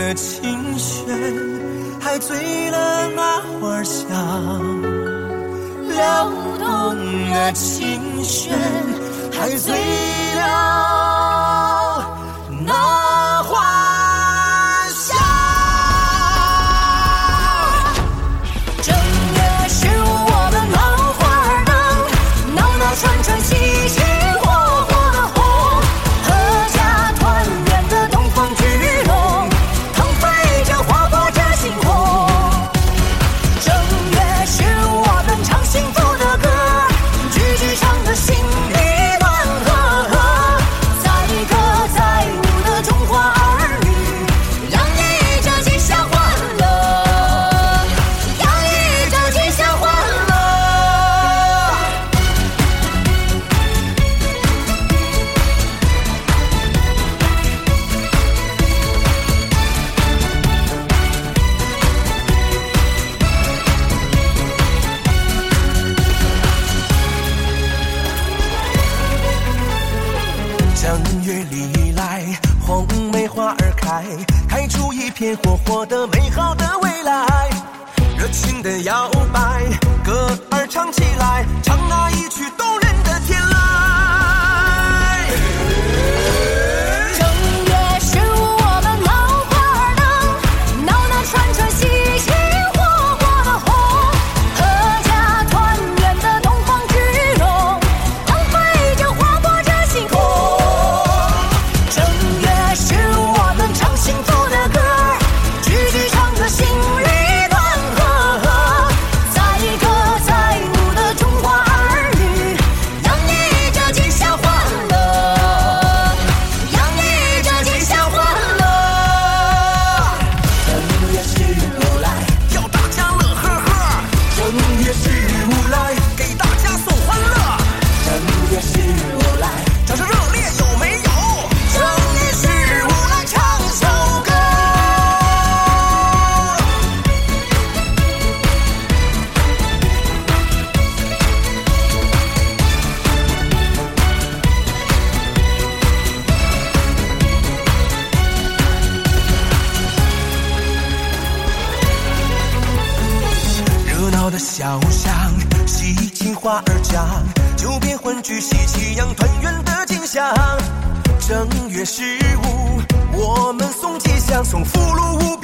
的琴弦，还醉了那花香。撩动的琴弦，还醉了那花香。 正月十五我们闹花灯，闹闹串串喜庆火火的红，阖家团圆的东方巨龙，腾飞着划破着星空。正月十五我们唱幸福的歌，句句唱得心里暖和和，载歌载舞的中华儿女，洋溢着吉祥欢乐，洋溢着吉祥欢乐。 正月里来，红梅花儿开，开出一片火火的美好的未来。热情的摇摆，歌儿唱起来，唱那一曲动人的天籁。 正月十五我们闹花灯，闹闹串串喜庆火火的红，阖家团圆的东方巨龙，腾飞着划破着星空。正月十五我们唱幸福的歌，句句唱得心里暖和和，载歌载舞的中华儿女，洋溢着吉祥欢乐，洋溢着吉祥欢乐。 正月十五来，要大家乐呵呵。正月十五来，给大家送欢乐。正月十五来，掌声热烈有没有？ 正月十五来唱首歌。 热闹的小巷，喜庆花儿香，酒边欢聚喜气洋，团圆的景象。正月十五，我们送吉祥，送福禄无